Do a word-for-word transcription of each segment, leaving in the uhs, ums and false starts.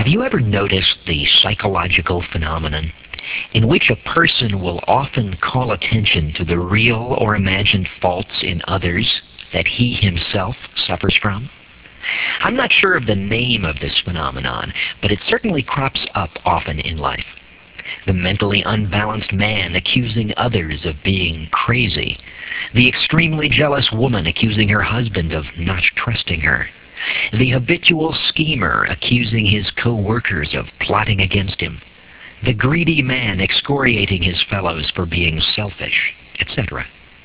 you ever noticed the psychological phenomenon in which a person will often call attention to the real or imagined faults in others that he himself suffers from? I'm not sure of the name of this phenomenon, but it certainly crops up often in life. The mentally unbalanced man accusing others of being crazy. The extremely jealous woman accusing her husband of not trusting her. The habitual schemer accusing his co-workers of plotting against him. The greedy man excoriating his fellows for being selfish, et cetera.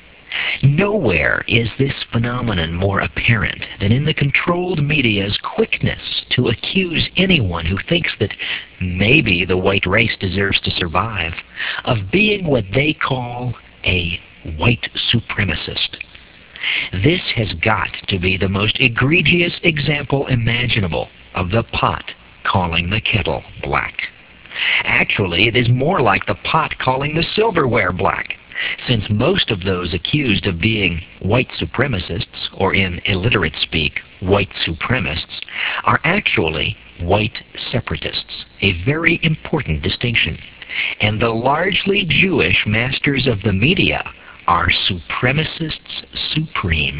Nowhere is this phenomenon more apparent than in the controlled media's quickness to accuse anyone who thinks that maybe the white race deserves to survive of being what they call a white supremacist. This has got to be the most egregious example imaginable of the pot calling the kettle black. Actually, it is more like the pot calling the silverware black, since most of those accused of being white supremacists, or in illiterate speak, white supremacists, are actually white separatists, a very important distinction. And the largely Jewish masters of the media are supremacists supreme.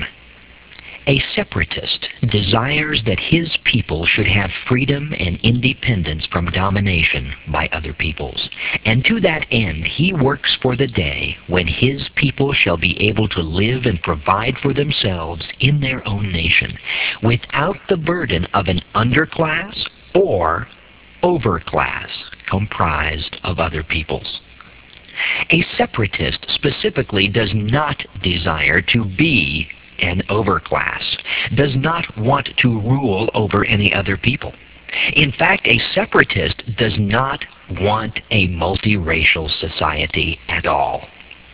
A separatist desires that his people should have freedom and independence from domination by other peoples, and to that end he works for the day when his people shall be able to live and provide for themselves in their own nation, without the burden of an underclass or overclass comprised of other peoples. A separatist specifically does not desire to be an overclass, does not want to rule over any other people. In fact, a separatist does not want a multiracial society at all.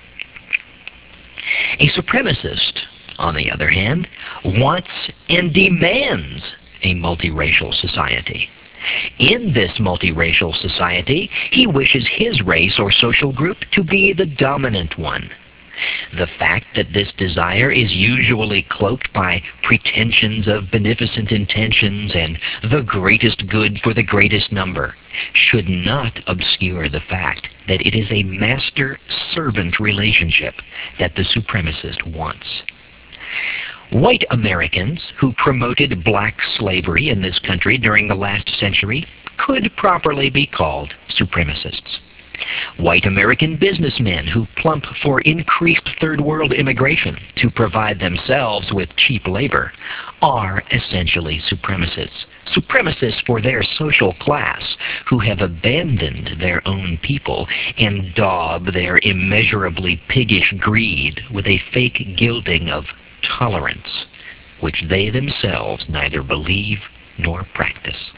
A supremacist, on the other hand, wants and demands a multiracial society. In this multiracial society, he wishes his race or social group to be the dominant one. The fact that this desire is usually cloaked by pretensions of beneficent intentions and the greatest good for the greatest number should not obscure the fact that it is a master-servant relationship that the supremacist wants. White Americans who promoted black slavery in this country during the last century could properly be called supremacists. White American businessmen who plump for increased third world immigration to provide themselves with cheap labor are essentially supremacists. Supremacists for their social class who have abandoned their own people and daub their immeasurably piggish greed with a fake gilding of tolerance, which they themselves neither believe nor practice.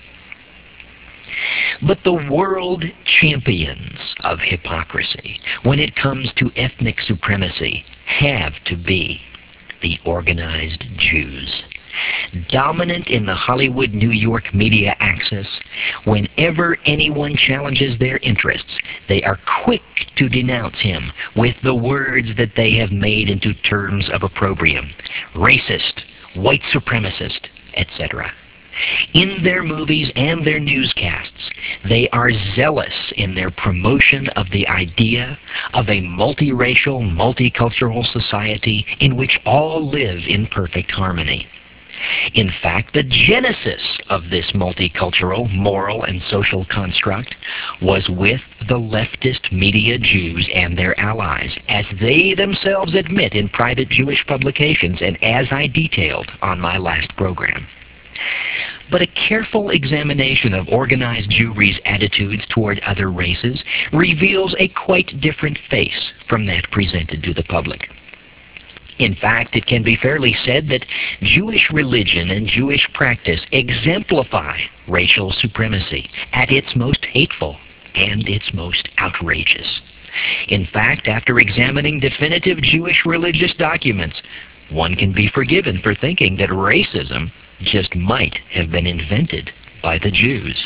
But the world champions of hypocrisy when it comes to ethnic supremacy have to be the organized Jews. Dominant in the Hollywood, New York media axis, whenever anyone challenges their interests, they are quick to denounce him with the words that they have made into terms of opprobrium: racist, white supremacist, et cetera. In their movies and their newscasts, they are zealous in their promotion of the idea of a multiracial, multicultural society in which all live in perfect harmony. In fact, the genesis of this multicultural, moral, and social construct was with the leftist media Jews and their allies, as they themselves admit in private Jewish publications and as I detailed on my last program. But a careful examination of organized Jewry's attitudes toward other races reveals a quite different face from that presented to the public. In fact, it can be fairly said that Jewish religion and Jewish practice exemplify racial supremacy at its most hateful and its most outrageous. In fact, after examining definitive Jewish religious documents, one can be forgiven for thinking that racism just might have been invented by the Jews.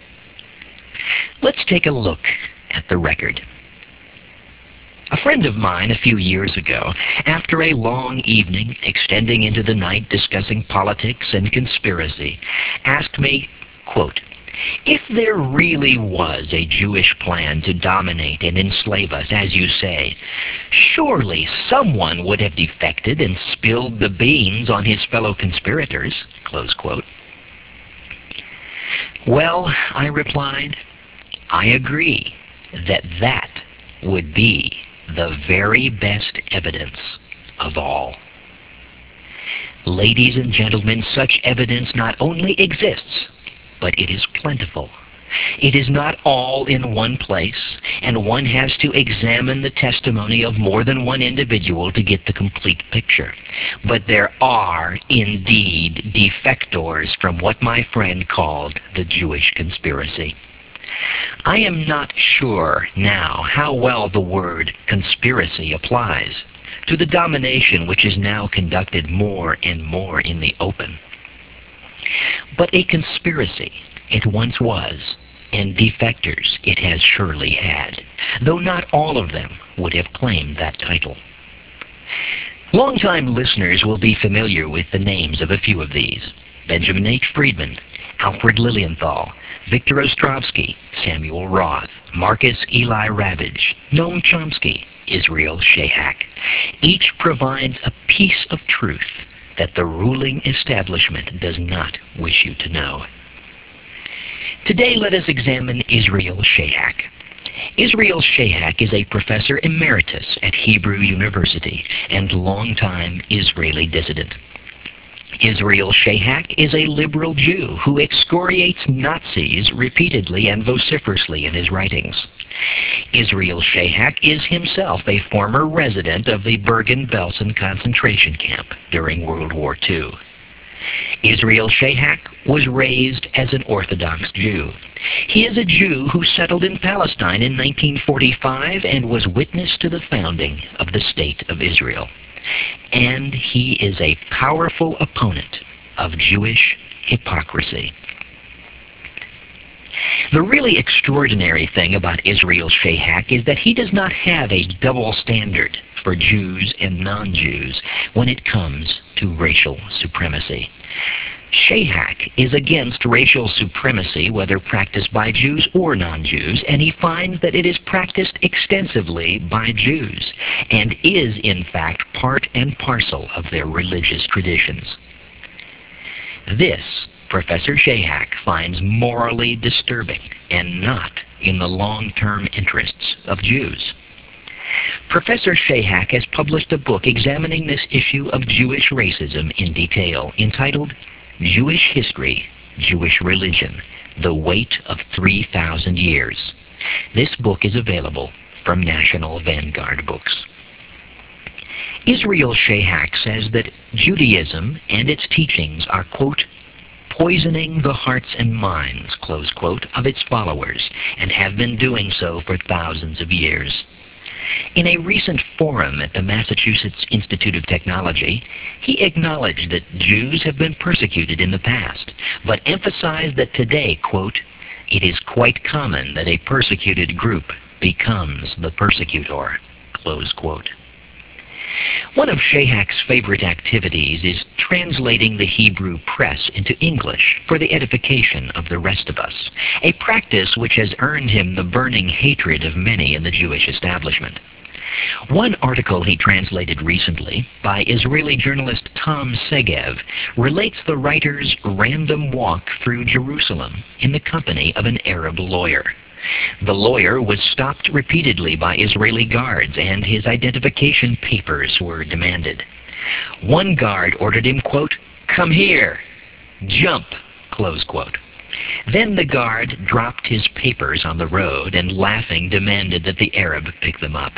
Let's take a look at the record. A friend of mine a few years ago, after a long evening extending into the night discussing politics and conspiracy, asked me, quote, If there really was a Jewish plan to dominate and enslave us, as you say, surely someone would have defected and spilled the beans on his fellow conspirators, close quote. Well, I replied, I agree that that would be the very best evidence of all. Ladies and gentlemen, such evidence not only exists, but it is plentiful. It is not all in one place, and one has to examine the testimony of more than one individual to get the complete picture. But there are indeed defectors from what my friend called the Jewish conspiracy. I am not sure now how well the word conspiracy applies to the domination which is now conducted more and more in the open. But a conspiracy it once was, and defectors it has surely had, though not all of them would have claimed that title. Longtime listeners will be familiar with the names of a few of these: Benjamin H. Friedman, Alfred Lilienthal, Victor Ostrovsky, Samuel Roth, Marcus Eli Ravage, Noam Chomsky, Israel Shehak. Each provides a piece of truth that the ruling establishment does not wish you to know. Today let us examine Israel Shehak. Israel Shehak is a professor emeritus at Hebrew University and longtime Israeli dissident. Israel Shehak is a liberal Jew who excoriates Nazis repeatedly and vociferously in his writings. Israel Shehak is himself a former resident of the Bergen-Belsen concentration camp during World War Two. Israel Shehak was raised as an Orthodox Jew. He is a Jew who settled in Palestine in nineteen forty-five and was witness to the founding of the State of Israel. And he is a powerful opponent of Jewish hypocrisy. The really extraordinary thing about Israel Shehak is that he does not have a double standard for Jews and non-Jews when it comes to racial supremacy. Shehak is against racial supremacy, whether practiced by Jews or non-Jews, and he finds that it is practiced extensively by Jews, and is in fact part and parcel of their religious traditions. This Professor Shehak finds morally disturbing and not in the long-term interests of Jews. Professor Shehak has published a book examining this issue of Jewish racism in detail, entitled Jewish History, Jewish Religion, The Weight of three thousand Years. This book is available from National Vanguard Books. Israel Shehak says that Judaism and its teachings are, quote, poisoning the hearts and minds, close quote, of its followers, and have been doing so for thousands of years. In a recent forum at the Massachusetts Institute of Technology, he acknowledged that Jews have been persecuted in the past, but emphasized that today, quote, it is quite common that a persecuted group becomes the persecutor, close quote. One of Shehak's favorite activities is translating the Hebrew press into English for the edification of the rest of us, a practice which has earned him the burning hatred of many in the Jewish establishment. One article he translated recently by Israeli journalist Tom Segev relates the writer's random walk through Jerusalem in the company of an Arab lawyer. The lawyer was stopped repeatedly by Israeli guards, and his identification papers were demanded. One guard ordered him, quote, come here, jump, close quote. Then the guard dropped his papers on the road and, laughing, demanded that the Arab pick them up.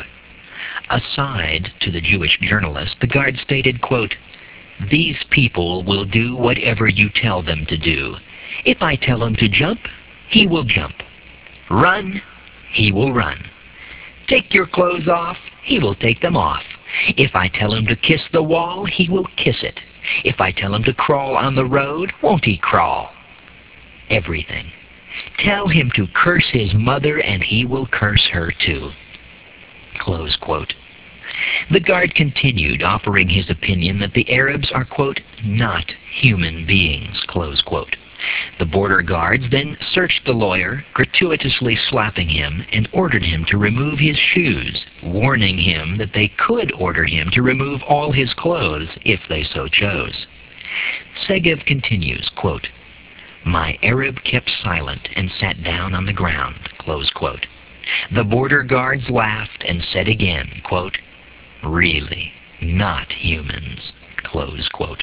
Aside to the Jewish journalist, the guard stated, quote, these people will do whatever you tell them to do. If I tell him to jump, he will jump. Run, he will run. Take your clothes off, he will take them off. If I tell him to kiss the wall, he will kiss it. If I tell him to crawl on the road, won't he crawl? Everything. Tell him to curse his mother, and he will curse her too. Close quote. The guard continued, offering his opinion that the Arabs are, quote, not human beings, close quote. The border guards then searched the lawyer, gratuitously slapping him, and ordered him to remove his shoes, warning him that they could order him to remove all his clothes if they so chose. Segev continues, quote, "My Arab kept silent and sat down on the ground," close quote. The border guards laughed and said again, quote, "Really, not humans," close quote.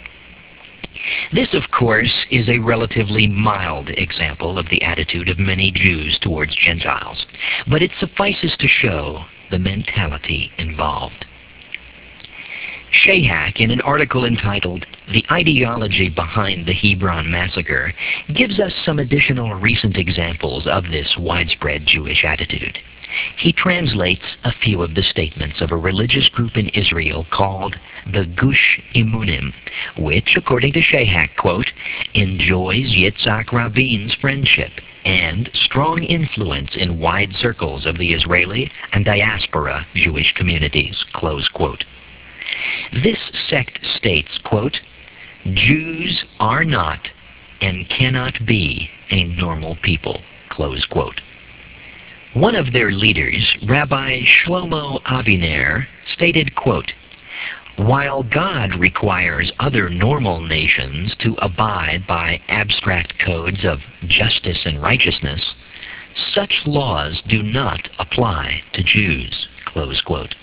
This, of course, is a relatively mild example of the attitude of many Jews towards Gentiles, but it suffices to show the mentality involved. Shahak, in an article entitled "The Ideology Behind the Hebron Massacre," gives us some additional recent examples of this widespread Jewish attitude. He translates a few of the statements of a religious group in Israel called the Gush Emunim, which, according to Shahak, quote, "enjoys Yitzhak Rabin's friendship and strong influence in wide circles of the Israeli and diaspora Jewish communities," close quote. This sect states, quote, "Jews are not and cannot be a normal people," close quote. One of their leaders, Rabbi Shlomo Aviner, stated, quote, "While God requires other normal nations to abide by abstract codes of justice and righteousness, such laws do not apply to Jews," close quote.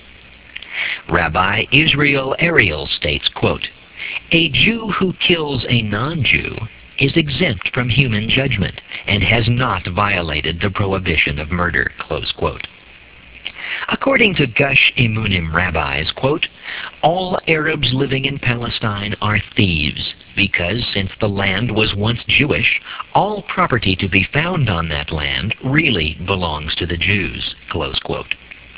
Rabbi Israel Ariel states, quote, "A Jew who kills a non-Jew is exempt from human judgment and has not violated the prohibition of murder," close quote. According to Gush Emunim rabbis, quote, "All Arabs living in Palestine are thieves, because since the land was once Jewish, all property to be found on that land really belongs to the Jews," close quote.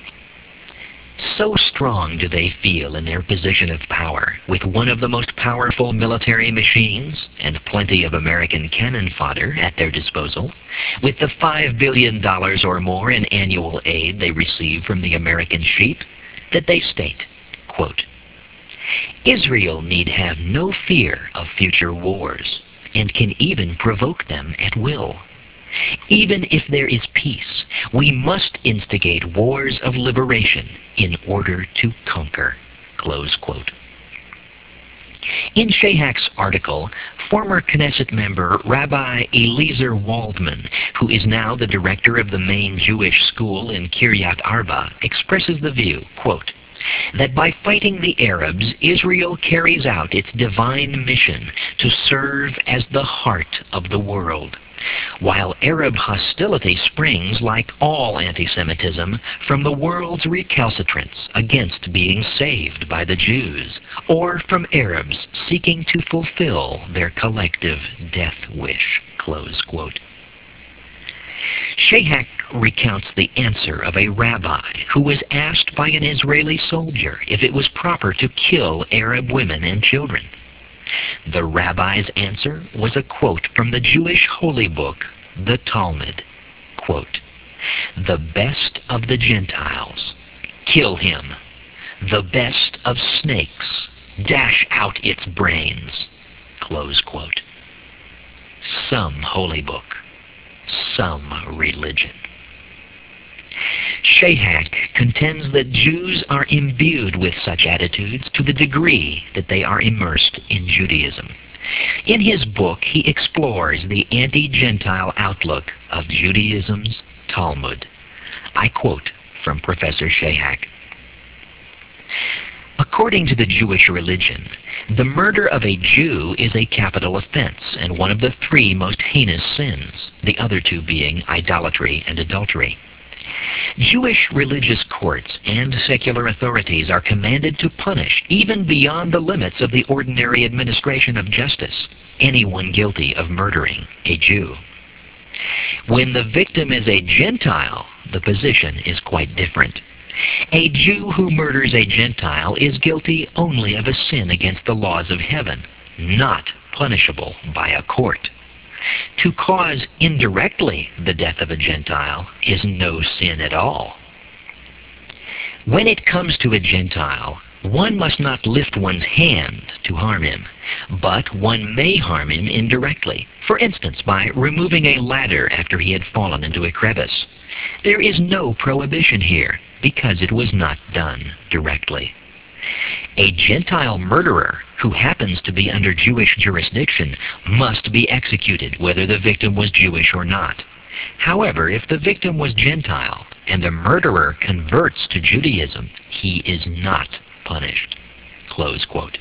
So strong do they feel in their position of power, with one of the most powerful military machines and plenty of American cannon fodder at their disposal, with the five billion dollars or more in annual aid they receive from the American sheep, that they state, quote, "Israel need have no fear of future wars, and can even provoke them at will. Even if there is peace, we must instigate wars of liberation in order to conquer," close quote. In Shahak's article, former Knesset member Rabbi Eliezer Waldman, who is now the director of the main Jewish school in Kiryat Arba, expresses the view, quote, "that by fighting the Arabs, Israel carries out its divine mission to serve as the heart of the world, while Arab hostility springs, like all anti-Semitism, from the world's recalcitrance against being saved by the Jews, or from Arabs seeking to fulfill their collective death wish," close quote. Shahak recounts the answer of a rabbi who was asked by an Israeli soldier if it was proper to kill Arab women and children. The rabbi's answer was a quote from the Jewish holy book, the Talmud, quote, "The best of the Gentiles, kill him. The best of snakes, dash out its brains," close quote. Some holy book, some religion. Shahak contends that Jews are imbued with such attitudes to the degree that they are immersed in Judaism. In his book, he explores the anti-Gentile outlook of Judaism's Talmud. I quote from Professor Shahak. According to the Jewish religion, the murder of a Jew is a capital offense and one of the three most heinous sins, the other two being idolatry and adultery. Jewish religious courts and secular authorities are commanded to punish, even beyond the limits of the ordinary administration of justice, anyone guilty of murdering a Jew. When the victim is a Gentile, the position is quite different. A Jew who murders a Gentile is guilty only of a sin against the laws of heaven, not punishable by a court. To cause indirectly the death of a Gentile is no sin at all. When it comes to a Gentile, One must not lift one's hand to harm him, but one may harm him indirectly, for instance by removing a ladder after he had fallen into a crevice. There is no prohibition here, because it was not done directly. A Gentile murderer who happens to be under Jewish jurisdiction must be executed, whether the victim was Jewish or not. However, if the victim was Gentile and the murderer converts to Judaism, he is not punished. Close quote.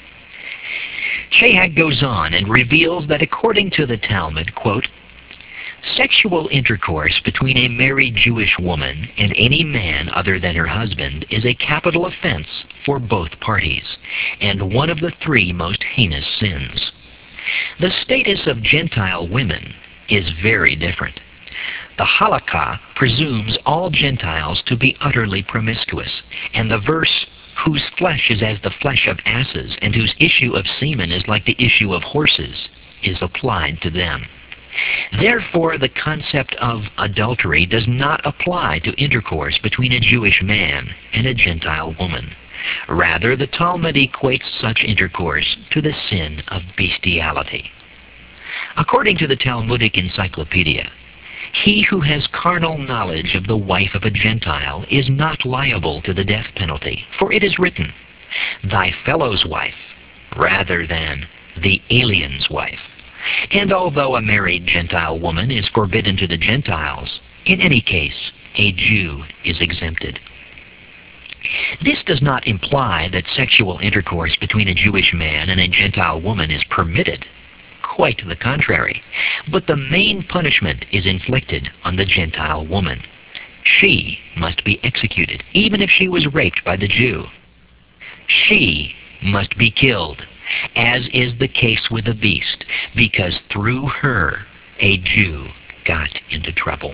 Shahak goes on and reveals that according to the Talmud, quote, sexual intercourse between a married Jewish woman and any man other than her husband is a capital offense for both parties, and one of the three most heinous sins. The status of Gentile women is very different. The Halakha presumes all Gentiles to be utterly promiscuous, and the verse, whose flesh is as the flesh of asses, and whose issue of semen is like the issue of horses, is applied to them. Therefore, the concept of adultery does not apply to intercourse between a Jewish man and a Gentile woman. Rather, the Talmud equates such intercourse to the sin of bestiality. According to the Talmudic Encyclopedia, he who has carnal knowledge of the wife of a Gentile is not liable to the death penalty, for it is written, thy fellow's wife, rather than the alien's wife. And although a married Gentile woman is forbidden to the Gentiles, in any case, a Jew is exempted. This does not imply that sexual intercourse between a Jewish man and a Gentile woman is permitted. Quite the contrary. But the main punishment is inflicted on the Gentile woman. She must be executed, even if she was raped by the Jew. She must be killed, as is the case with the beast, because through her a Jew got into trouble.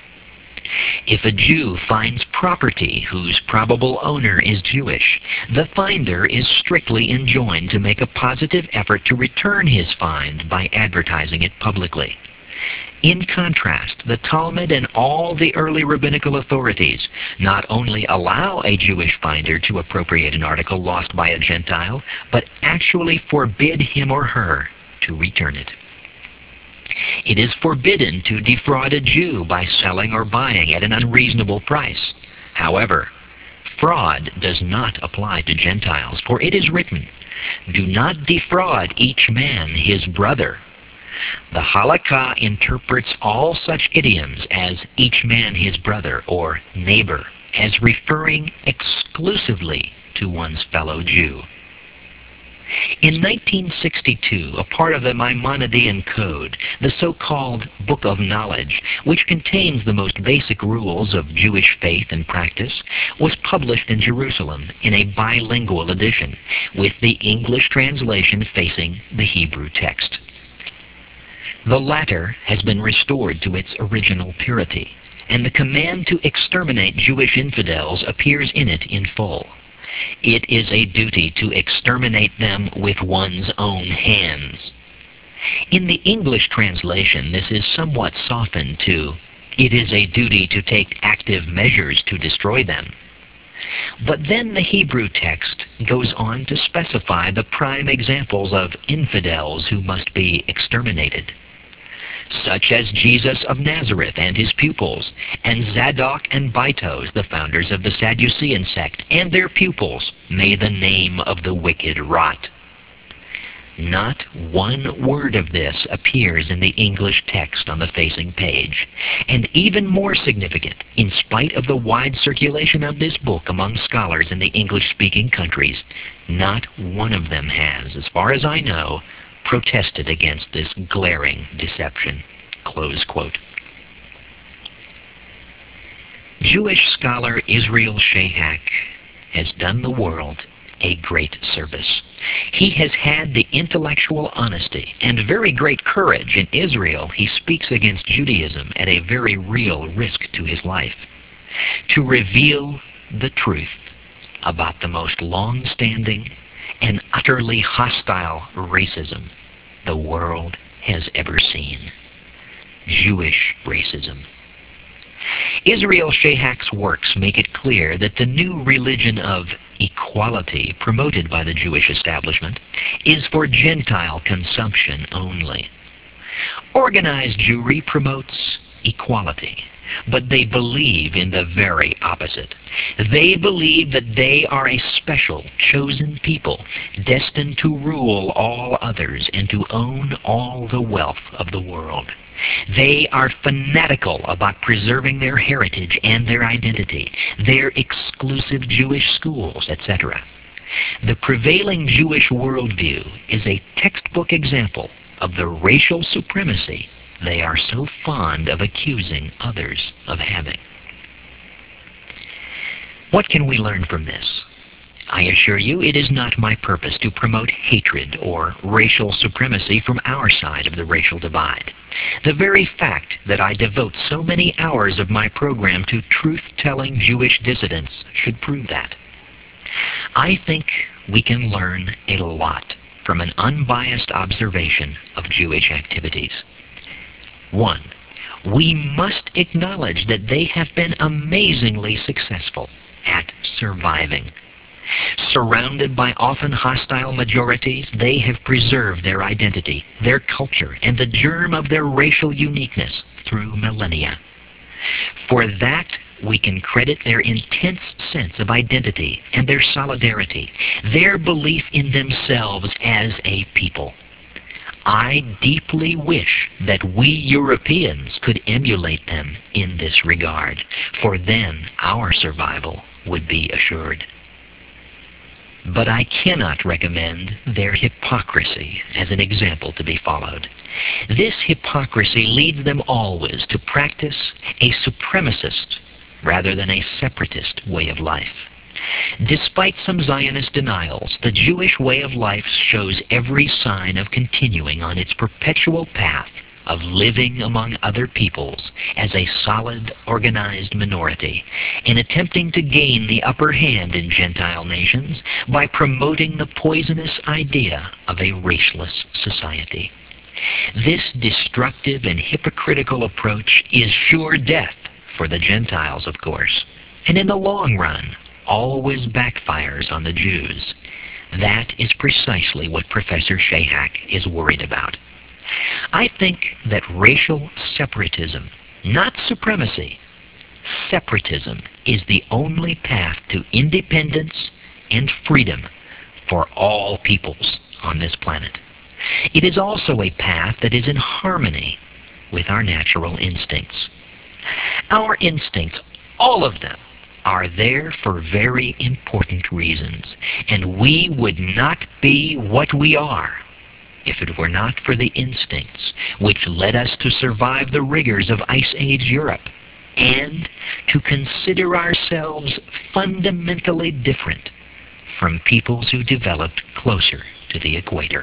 If a Jew finds property whose probable owner is Jewish, the finder is strictly enjoined to make a positive effort to return his find by advertising it publicly. In contrast, the Talmud and all the early rabbinical authorities not only allow a Jewish finder to appropriate an article lost by a Gentile, but actually forbid him or her to return it. It is forbidden to defraud a Jew by selling or buying at an unreasonable price. However, fraud does not apply to Gentiles, for it is written, do not defraud each man his brother. The Halakha interprets all such idioms as each man his brother or neighbor as referring exclusively to one's fellow Jew. In nineteen sixty-two, a part of the Maimonidean Code, the so-called Book of Knowledge, which contains the most basic rules of Jewish faith and practice, was published in Jerusalem in a bilingual edition, with the English translation facing the Hebrew text. The latter has been restored to its original purity, and the command to exterminate Jewish infidels appears in it in full. It is a duty to exterminate them with one's own hands. In the English translation, this is somewhat softened to, it is a duty to take active measures to destroy them. But then the Hebrew text goes on to specify the prime examples of infidels who must be exterminated, such as Jesus of Nazareth and his pupils, and Zadok and Bitos, the founders of the Sadducean sect, and their pupils, may the name of the wicked rot. Not one word of this appears in the English text on the facing page. And even more significant, in spite of the wide circulation of this book among scholars in the English-speaking countries, not one of them has, as far as I know, protested against this glaring deception. Close quote. Jewish scholar Israel Shahak has done the world a great service. He has had the intellectual honesty and very great courage. In Israel, he speaks against Judaism at a very real risk to his life, to reveal the truth about the most long-standing and utterly hostile racism the world has ever seen. Jewish racism. Israel Shahak's works make it clear that the new religion of equality equality promoted by the Jewish establishment is for Gentile consumption only. Organized Jewry promotes equality, but they believe in the very opposite. They believe that they are a special, chosen people, destined to rule all others and to own all the wealth of the world. They are fanatical about preserving their heritage and their identity, their exclusive Jewish schools, et cetera. The prevailing Jewish worldview is a textbook example of the racial supremacy they are so fond of accusing others of having. What can we learn from this? I assure you it is not my purpose to promote hatred or racial supremacy from our side of the racial divide. The very fact that I devote so many hours of my program to truth-telling Jewish dissidents should prove that. I think we can learn a lot from an unbiased observation of Jewish activities. One, we must acknowledge that they have been amazingly successful at surviving. Surrounded by often hostile majorities, they have preserved their identity, their culture, and the germ of their racial uniqueness through millennia. For that, we can credit their intense sense of identity and their solidarity, their belief in themselves as a people. I deeply wish that we Europeans could emulate them in this regard, for then our survival would be assured. But I cannot recommend their hypocrisy as an example to be followed. This hypocrisy leads them always to practice a supremacist rather than a separatist way of life. Despite some Zionist denials, the Jewish way of life shows every sign of continuing on its perpetual path of living among other peoples as a solid, organized minority, in attempting to gain the upper hand in Gentile nations by promoting the poisonous idea of a raceless society. This destructive and hypocritical approach is sure death for the Gentiles, of course, and in the long run, always backfires on the Jews. That is precisely what Professor Shahak is worried about. I think that racial separatism, not supremacy, separatism is the only path to independence and freedom for all peoples on this planet. It is also a path that is in harmony with our natural instincts. Our instincts, all of them, are there for very important reasons, and we would not be what we are if it were not for the instincts which led us to survive the rigors of Ice Age Europe and to consider ourselves fundamentally different from peoples who developed closer to the equator.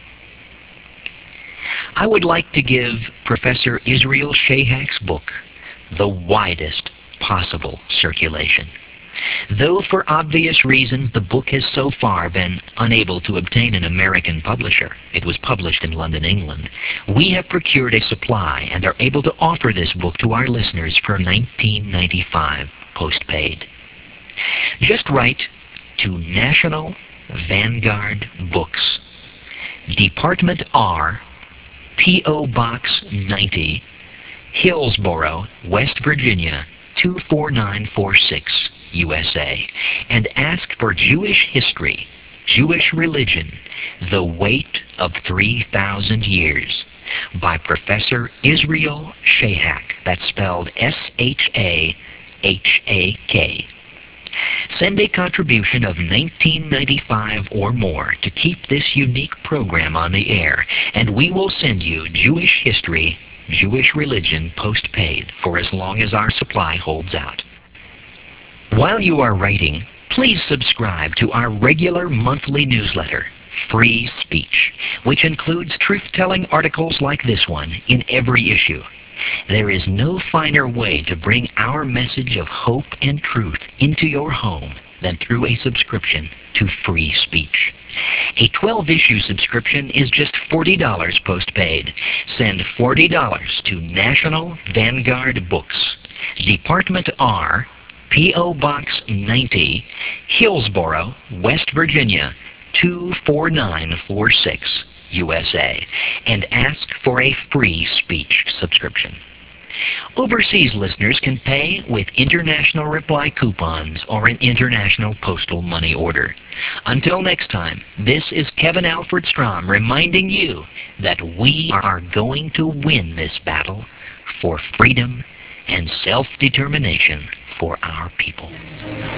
I would like to give Professor Israel Shahak's book the widest possible circulation. Though for obvious reasons the book has so far been unable to obtain an American publisher, it was published in London, England, we have procured a supply and are able to offer this book to our listeners for nineteen ninety-five postpaid. Just write to National Vanguard Books, Department R, P O Box ninety, Hillsboro, West Virginia, two four nine four six, U S A, and ask for Jewish History, Jewish Religion, The Weight of three thousand Years, by Professor Israel Shahak. That's spelled S H A H A K. Send a contribution of nineteen ninety-five or more to keep this unique program on the air, and we will send you Jewish History, Jewish Religion postpaid for as long as our supply holds out. While you are writing, please subscribe to our regular monthly newsletter, Free Speech, which includes truth-telling articles like this one in every issue. There is no finer way to bring our message of hope and truth into your home than through a subscription to Free Speech. A twelve-issue subscription is just forty dollars postpaid. Send forty dollars to National Vanguard Books, Department R, P O. Box ninety, Hillsboro, West Virginia, two four nine four six, U S A, and ask for a free speech subscription. Overseas listeners can pay with international reply coupons or an international postal money order. Until next time, this is Kevin Alfred Strom reminding you that we are going to win this battle for freedom and self-determination for our people.